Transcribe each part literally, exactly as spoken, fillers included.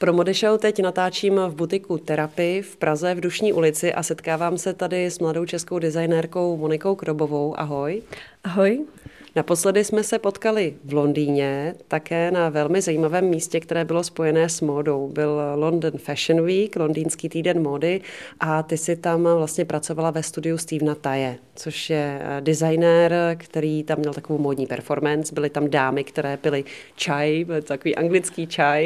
Pro Mody Show teď natáčím v butiku Therapy v Praze v Dušní ulici a setkávám se tady s mladou českou designérkou Monikou Krobovou. Ahoj. Ahoj. Naposledy jsme se potkali v Londýně, také na velmi zajímavém místě, které bylo spojené s módou. Byl London Fashion Week, londýnský týden módy, a ty si tam vlastně pracovala ve studiu Stevena Taye, což je designér, který tam měl takovou módní performance. Byly tam dámy, které pily čaj, byl takový anglický čaj.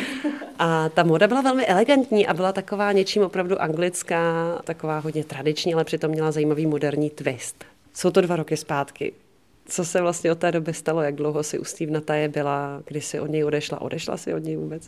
A ta móda byla velmi elegantní a byla taková něčím opravdu anglická, taková hodně tradiční, ale přitom měla zajímavý moderní twist. Jsou to dva roky zpátky. Co se vlastně od té doby stalo? Jak dlouho si u Stevena Taye byla? Kdy jsi od něj odešla? Odešla jsi od něj vůbec?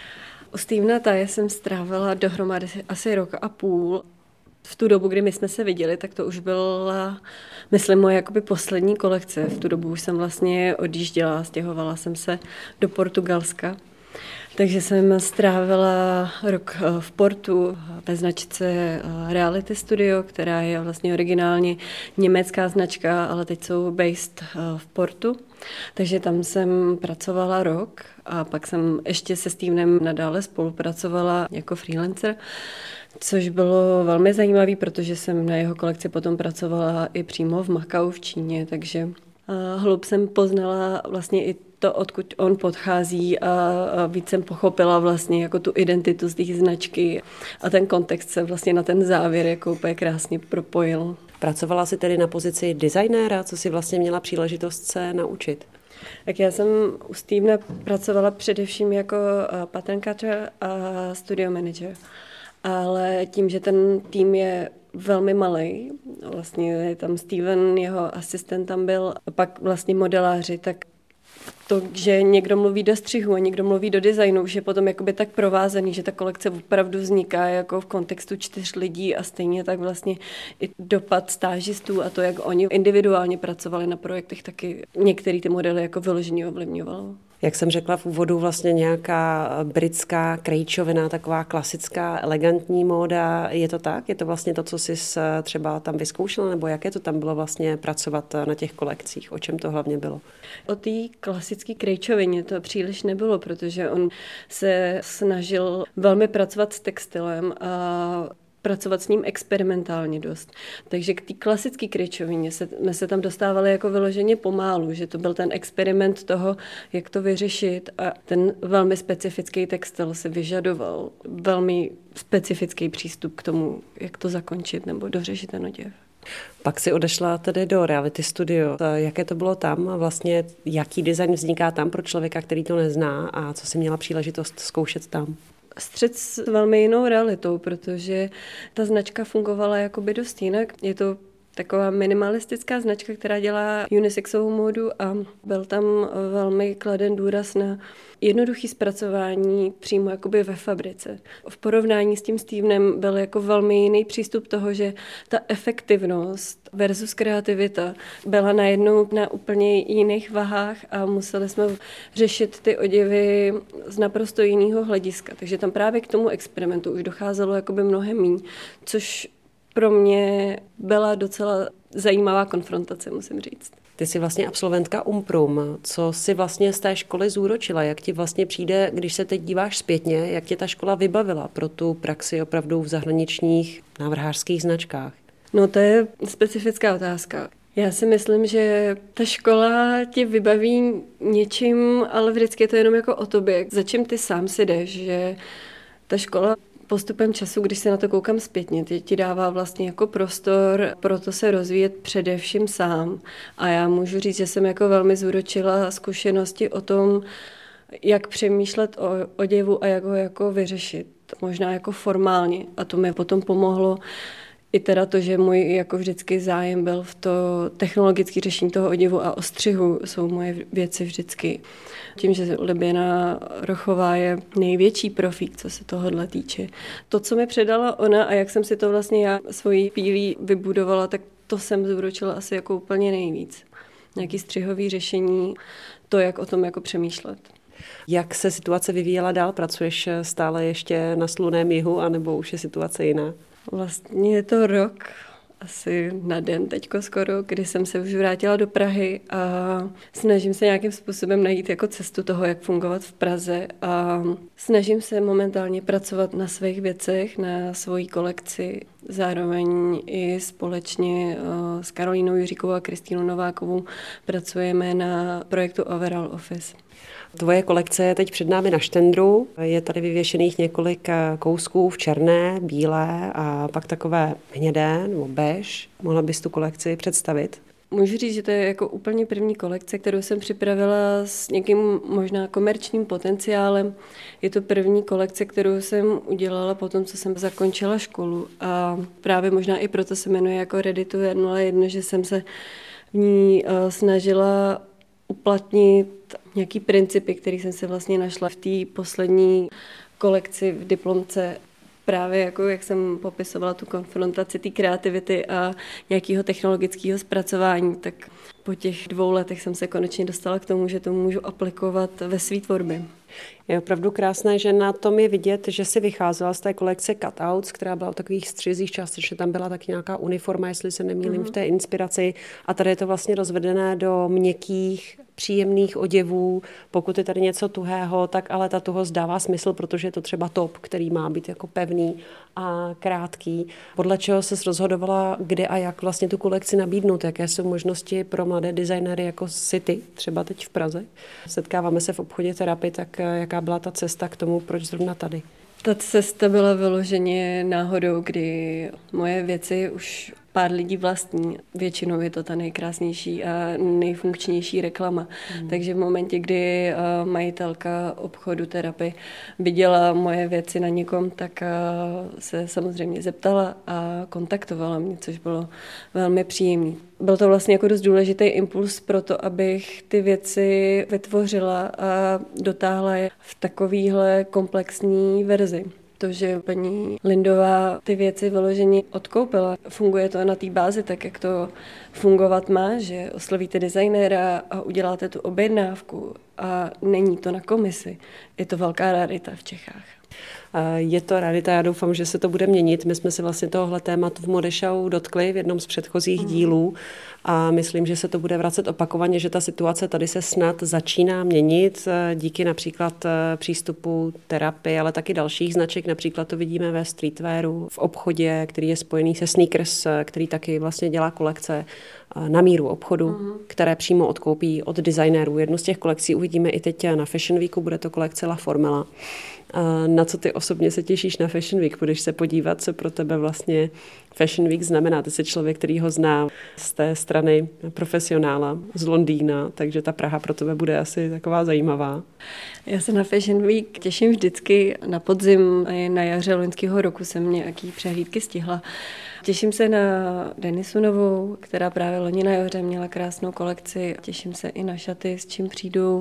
U Stevena Taye jsem strávila dohromady asi rok a půl. V tu dobu, kdy my jsme se viděli, tak to už byla, myslím, moje jakoby poslední kolekce. V tu dobu už jsem vlastně odjížděla, stěhovala jsem se do Portugalska. Takže jsem strávila rok v Portu ve značce Reality Studio, která je vlastně originálně německá značka, ale teď jsou based v Portu. Takže tam jsem pracovala rok a pak jsem ještě se Stevenem nadále spolupracovala jako freelancer, což bylo velmi zajímavé, protože jsem na jeho kolekci potom pracovala i přímo v Macau v Číně, takže hloub jsem poznala vlastně i to, odkud on podchází, a víc jsem pochopila vlastně jako tu identitu z té značky a ten kontext se vlastně na ten závěr jako úplně krásně propojil. Pracovala jsi tedy na pozici designéra, co jsi vlastně měla příležitost se naučit? Tak já jsem u Stevena pracovala především jako pattern cutter a studio manager. Ale tím, že ten tým je velmi malý, vlastně je tam Steven, jeho asistent tam byl, a pak vlastně modeláři, tak to, že někdo mluví do střihu a někdo mluví do designu, už je potom jakoby tak provázaný, že ta kolekce opravdu vzniká jako v kontextu čtyř lidí a stejně tak vlastně i dopad stážistů a to, jak oni individuálně pracovali na projektech, taky některé ty modely jako vyloženě ovlivňovalo. Jak jsem řekla v úvodu, vlastně nějaká britská krejčovina, taková klasická, elegantní móda. Je to tak? Je to vlastně to, co jsi třeba tam vyzkoušela? Nebo jaké to tam bylo vlastně pracovat na těch kolekcích? O čem to hlavně bylo? O té klasické krejčovině to příliš nebylo, protože on se snažil velmi pracovat s textilem a pracovat s ním experimentálně dost. Takže k té klasické kryčovině se, jsme se tam dostávali jako vyloženě pomálu, že to byl ten experiment toho, jak to vyřešit, a ten velmi specifický textil se vyžadoval velmi specifický přístup k tomu, jak to zakončit nebo dořešit ten oděv. Pak si odešla tedy do Reality Studio. Jaké to bylo tam a vlastně jaký design vzniká tam pro člověka, který to nezná, a co si měla příležitost zkoušet tam? Střet s velmi jinou realitou, protože ta značka fungovala jakoby dost jinak. Je to taková minimalistická značka, která dělá unisexovou módu a byl tam velmi kladen důraz na jednoduché zpracování přímo jakoby ve fabrice. V porovnání s tím Stevenem byl jako velmi jiný přístup toho, že ta efektivnost versus kreativita byla najednou na úplně jiných vahách a museli jsme řešit ty oděvy z naprosto jiného hlediska. Takže tam právě k tomu experimentu už docházelo jakoby mnohem míň, což pro mě byla docela zajímavá konfrontace, musím říct. Ty jsi vlastně absolventka Umprum. Co jsi vlastně z té školy zúročila? Jak ti vlastně přijde, když se teď díváš zpětně, jak tě ta škola vybavila pro tu praxi opravdu v zahraničních návrhářských značkách? No to je specifická otázka. Já si myslím, že ta škola tě vybaví něčím, ale vždycky je to jenom jako o tobě. Za čím ty sám si jdeš, že ta škola postupem času, když se na to koukám zpětně, ti dává vlastně jako prostor pro to se rozvíjet především sám. A já můžu říct, že jsem jako velmi zúročila zkušenosti o tom, jak přemýšlet o oděvu a jak ho jako vyřešit. Možná jako formálně. A to mi potom pomohlo i teda to, že můj jako vždycky zájem byl v to technologické řešení toho oděvu a ostřihu jsou moje věci vždycky. Tím, že Liběna Rochová je největší profík, co se tohohle týče. To, co mi předala ona a jak jsem si to vlastně já svojí pílí vybudovala, tak to jsem zúročila asi jako úplně nejvíc. Nějaký střihový řešení, to, jak o tom jako přemýšlet. Jak se situace vyvíjela dál? Pracuješ stále ještě na sluném jihu, anebo už je situace jiná? Vlastně je to rok asi na den teďko skoro, kdy jsem se už vrátila do Prahy a snažím se nějakým způsobem najít jako cestu toho, jak fungovat v Praze a snažím se momentálně pracovat na svých věcech, na svojí kolekci, zároveň i společně s Karolínou Jiříkovou a Kristýnou Novákovou pracujeme na projektu Overall Office. Tvoje kolekce je teď před námi na štendru. Je tady vyvěšených několik kousků v černé, bílé a pak takové hnědé nebo bež. Mohla bys tu kolekci představit? Můžu říct, že to je jako úplně první kolekce, kterou jsem připravila s někým možná komerčním potenciálem. Je to první kolekce, kterou jsem udělala po tom, co jsem zakončila školu. A právě možná i proto se jmenuje jako Ready to Wear nula jedna, že jsem se v ní snažila uplatnit nějaký principy, který jsem se vlastně našla v té poslední kolekci v diplomce. Právě jako jak jsem popisovala tu konfrontaci té kreativity a nějakého technologického zpracování, tak po těch dvou letech jsem se konečně dostala k tomu, že to můžu aplikovat ve své tvorbě. Je opravdu krásné, že na tom je vidět, že si vycházela z té kolekce cutouts, která byla v takových střizích, částečně tam byla taky nějaká uniforma, jestli se nemýlím, v té inspiraci. A tady je to vlastně rozvedené do měkkých, příjemných oděvů. Pokud je tady něco tuhého, tak ale ta tuhost dává smysl, protože je to třeba top, který má být jako pevný a krátký. Podle čeho ses rozhodovala, kde a jak vlastně tu kolekci nabídnout, jaké jsou možnosti pro mladé designéry jako si ty, třeba teď v Praze. Setkáváme se v obchodě terapii, tak jaká byla ta cesta k tomu, proč zrovna tady? Ta cesta byla vyloženě náhodou, kdy moje věci už pár lidí vlastní. Většinou je to ta nejkrásnější a nejfunkčnější reklama. Hmm. Takže v momentě, kdy majitelka obchodu terapie viděla moje věci na někom, tak se samozřejmě zeptala a kontaktovala mě, což bylo velmi příjemné. Byl to vlastně jako dost důležitý impuls pro to, abych ty věci vytvořila a dotáhla je v takovéhle komplexní verzi. To, že paní Lindová ty věci vyloženě odkoupila. Funguje to na té bázi tak, jak to fungovat má, že oslovíte designéra a uděláte tu objednávku a není to na komisi. Je to velká rarita v Čechách. Je to rarita, já doufám, že se to bude měnit. My jsme se vlastně tohohle tématu v Modešau dotkli v jednom z předchozích mm. dílů a myslím, že se to bude vracet opakovaně, že ta situace tady se snad začíná měnit díky například přístupu terapie, ale taky dalších značek. Například to vidíme ve streetwearu, v obchodě, který je spojený se Sneakers, který taky vlastně dělá kolekce na míru obchodu, mm. které přímo odkoupí od designérů. Jednu z těch kolekcí uvidíme i teď na Fashion Weeku, bude to kolekce La Formela. Na co ty osobně se těšíš na Fashion Week? Budeš se podívat, co pro tebe vlastně Fashion Week znamená. Ty jsi člověk, který ho zná z té strany profesionála z Londýna, takže ta Praha pro tebe bude asi taková zajímavá. Já se na Fashion Week těším vždycky. Na podzim a na jaře loňského roku jsem nějaký přehlídky stihla. Těším se na Denisu Novou, která právě loni na jaře měla krásnou kolekci. Těším se i na šaty, s čím přijdou.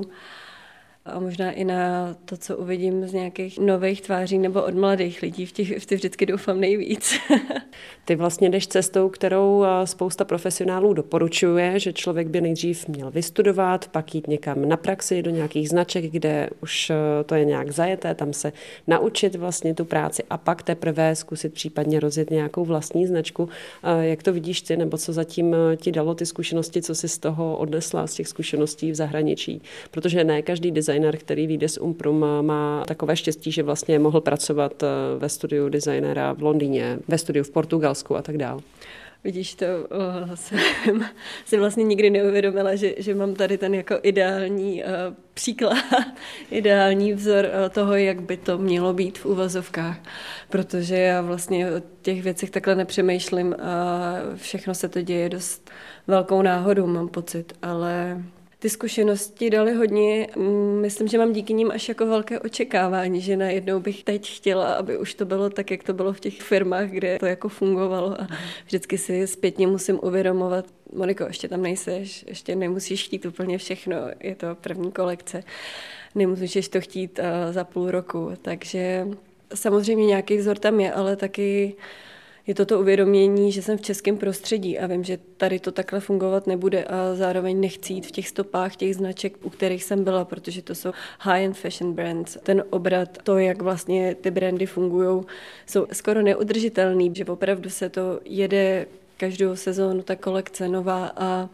A možná i na to, co uvidím z nějakých nových tváří nebo od mladých lidí. V těch, v těch vždycky doufám nejvíc. Ty vlastně jdeš cestou, kterou spousta profesionálů doporučuje, že člověk by nejdřív měl vystudovat, pak jít někam na praxi do nějakých značek, kde už to je nějak zajeté, tam se naučit vlastně tu práci a pak teprve zkusit případně rozjet nějakou vlastní značku. Jak to vidíš ty, nebo co zatím ti dalo ty zkušenosti, co jsi z toho odnesla, z těch zkušeností v zahraničí? Protože ne každý design který vyjde z Umprum, má takové štěstí, že vlastně mohl pracovat ve studiu designéra v Londýně, ve studiu v Portugalsku a tak dále. Vidíš, to oh, jsem si vlastně nikdy neuvědomila, že, že mám tady ten jako ideální uh, příklad, ideální vzor uh, toho, jak by to mělo být v uvozovkách, protože já vlastně o těch věcech takhle nepřemýšlím a všechno se to děje dost velkou náhodou, mám pocit, ale ty zkušenosti dali hodně, myslím, že mám díky nim až jako velké očekávání, že najednou bych teď chtěla, aby už to bylo tak, jak to bylo v těch firmách, kde to jako fungovalo a vždycky si zpětně musím uvědomovat, Moniko, ještě tam nejseš, ještě nemusíš chtít úplně všechno, je to první kolekce, nemusíš to chtít za půl roku, takže samozřejmě nějaký vzor tam je, ale taky je to to uvědomění, že jsem v českém prostředí a vím, že tady to takhle fungovat nebude a zároveň nechci jít v těch stopách těch značek, u kterých jsem byla, protože to jsou high-end fashion brands. Ten obrat, to, jak vlastně ty brandy fungují, jsou skoro neudržitelný, že opravdu se to jede každou sezónu ta kolekce nová a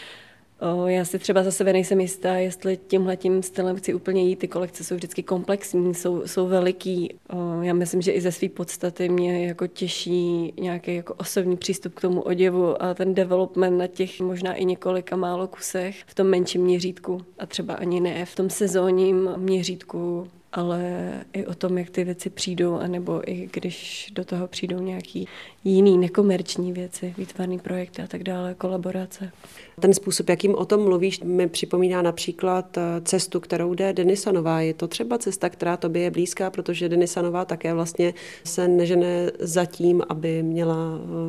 O, já si třeba za sebe nejsem jistá, jestli tímhletím stylem chci úplně jít. Ty kolekce jsou vždycky komplexní, jsou, jsou veliký. O, já myslím, že i ze své podstaty mě jako těší nějaký jako osobní přístup k tomu oděvu a ten development na těch možná i několika málo kusech v tom menším měřítku a třeba ani ne v tom sezónním měřítku, ale i o tom, jak ty věci přijdou, anebo i když do toho přijdou nějaký jiný nekomerční věci, výtvarný projekty a tak dále, kolaborace. Ten způsob, jakým o tom mluvíš, mi připomíná například cestu, kterou jde Denisa Nová. Je to třeba cesta, která tobě je blízká, protože Denisa Nová také vlastně se nežene za tím, aby měla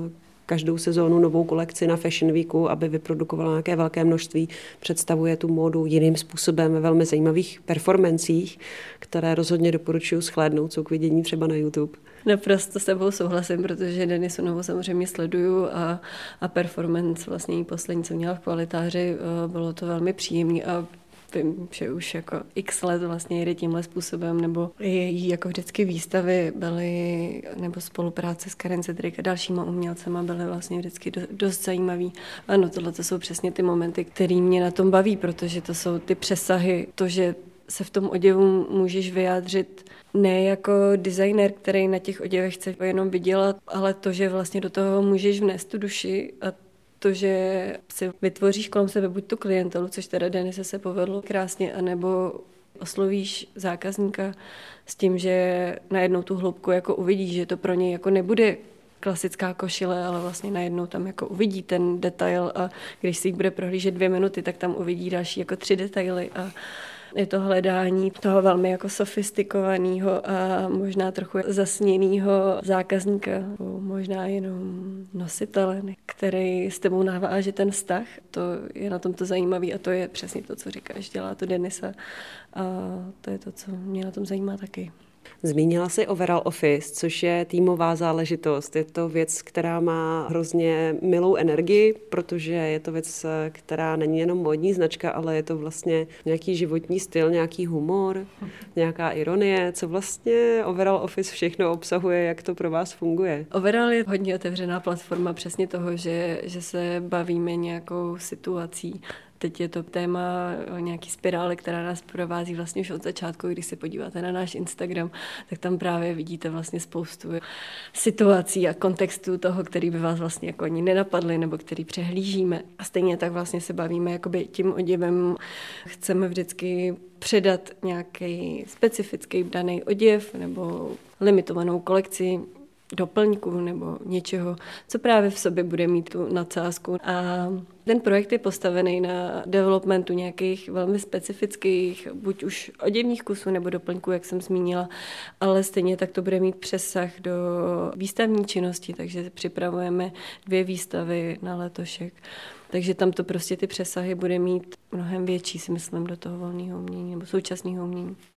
každou sezónu novou kolekci na Fashion Weeku, aby vyprodukovala nějaké velké množství, představuje tu módu jiným způsobem ve velmi zajímavých performancích, které rozhodně doporučuji shlédnout, jsou k vidění třeba na YouTube. Naprosto s tebou souhlasím, protože Denisu Novou samozřejmě sleduju a, a performance vlastně jí poslední, co měla v Kvalitáři, bylo to velmi příjemné a vím, že už jako x let vlastně jede tímhle způsobem, nebo její jako vždycky výstavy byly, nebo spolupráce s Karen Cedric a dalšíma umělcema byly vlastně vždycky do, dost zajímavý. Ano, tohle to jsou přesně ty momenty, které mě na tom baví, protože to jsou ty přesahy, to, že se v tom oděvu můžeš vyjádřit ne jako designer, který na těch oděvech chce jenom vydělat, ale to, že vlastně do toho můžeš vnést tu duši a to, že si vytvoříš kolem sebe buď tu klientelu, což teda Denise se povedlo krásně, anebo oslovíš zákazníka s tím, že najednou tu hloubku jako uvidíš, že to pro něj jako nebude klasická košile, ale vlastně najednou tam jako uvidí ten detail a když si ji bude prohlížet dvě minuty, tak tam uvidí další jako tři detaily a je to hledání toho velmi jako sofistikovaného a možná trochu zasněného zákazníka, možná jenom nositele, který s tebou naváže ten vztah. To je na tom to zajímavé a to je přesně to, co říkáš, dělá to Denisa a to je to, co mě na tom zajímá taky. Zmínila jsi Overall Office, což je týmová záležitost. Je to věc, která má hrozně milou energii, protože je to věc, která není jenom módní značka, ale je to vlastně nějaký životní styl, nějaký humor, nějaká ironie. Co vlastně Overall Office všechno obsahuje, jak to pro vás funguje? Overall je hodně otevřená platforma přesně toho, že, že se bavíme nějakou situací. Teď je to téma nějaký spirály, která nás provází vlastně už od začátku. Když se podíváte na náš Instagram, tak tam právě vidíte vlastně spoustu situací a kontextů toho, který by vás vlastně jako ani nenapadly nebo který přehlížíme. A stejně tak vlastně se bavíme jakoby tím oděvem. Chceme vždycky předat nějaký specifický daný oděv nebo limitovanou kolekci doplňku nebo něčeho, co právě v sobě bude mít tu nadsázku. A ten projekt je postavený na developmentu nějakých velmi specifických, buď už oděvních kusů nebo doplňků, jak jsem zmínila, ale stejně tak to bude mít přesah do výstavní činnosti, takže připravujeme dvě výstavy na letošek. Takže tam to prostě ty přesahy bude mít mnohem větší, si myslím, do toho volného umění nebo současného umění.